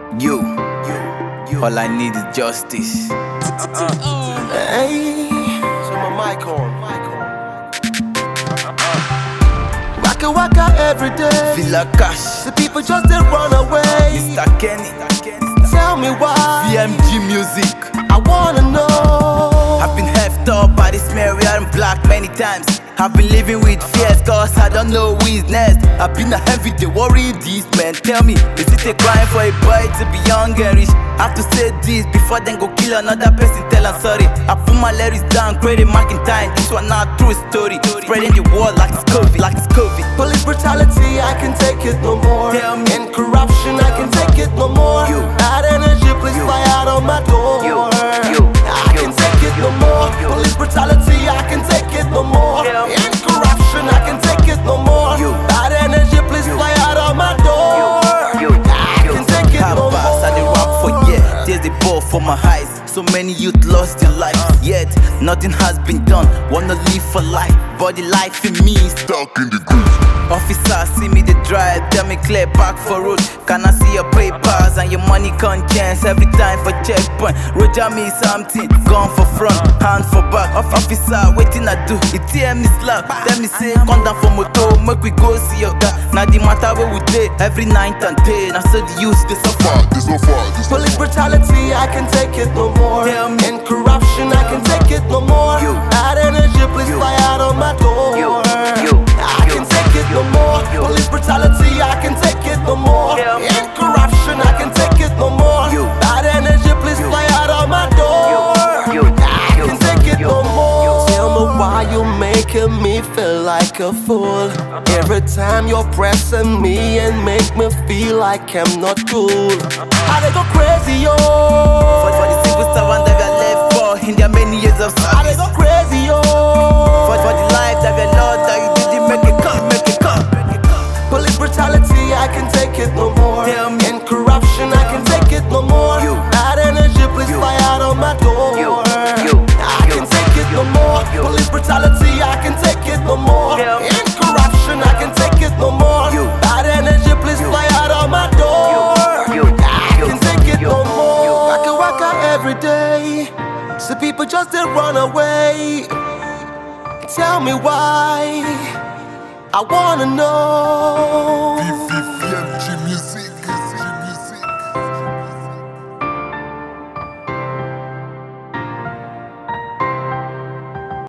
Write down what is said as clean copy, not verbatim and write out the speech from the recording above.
You, all I need is justice. Hey, So my mic on. waka waka every day. Feel like cash. The people just they run away. Mr. Kenny. Tell me why. VMG music. I wanna know. I've been heft up by this Mary and black many times. I've been living with fears cause I don't know who is next. I've been a heavy day worry these men. Tell me, is it a crime for a boy to be young and rich? Have to say this before then go kill another person, tell I'm sorry. I put my lyrics down, created marking time. This one not true story. Spreading the word like it's COVID, like it's COVID. Police brutality, I can take it no more. Tell me. And corruption, I can take it no more. You. Bad energy, please fly out on my door. I can take it no more. Police brutality, I can take it no more. Tell me. And corruption, I can take it no more. You. Bad energy, please fly out on my door. I can take it no more. I dey rap for yeah. There's the ball for my eyes. So many youth lost their life, yet nothing has been done. Wanna live for life, but the life in me is stuck in the groove. Officer, see me the drive, tell me clear back for road. Can I see your papers and your money conscience every time for checkpoint? Roger me something, gun for front, hand for back. Officer, waiting I do. It tear me slap, tell me say come down for motor, make we go see your guy. Now the matter where we day every night and day. Now so the youth they suffer. Police brutality, I can take it no more. Tell me. And corruption, I can take it no more. You. Bad energy, please fly out on my door. I can take it no more. Police brutality, I can take it no more. Tell me. And corruption, I can take it no more. You. Bad energy, please fly out on my door. I can take it no more. Tell me why you making me feel like a fool. Every time you're pressing me and make me feel like I'm not cool. I dey go crazy, yo. For the simple servant that we are left for in their many years of I dey service. go crazy, yo. For the life that we are Lord that you didn't make it come, make it come. Police brutality, I can take it no more. Tell me. And corruption, I can take it no more. You. Bad energy, please fly out on my door. I can take it no more. Police brutality, I can take it no more. Tell me. And corruption, I can take it no more. You. Bad energy, please fly out on my door. I can take it no more. Waka waka every day. So people just they run away. Tell me why. I wanna know.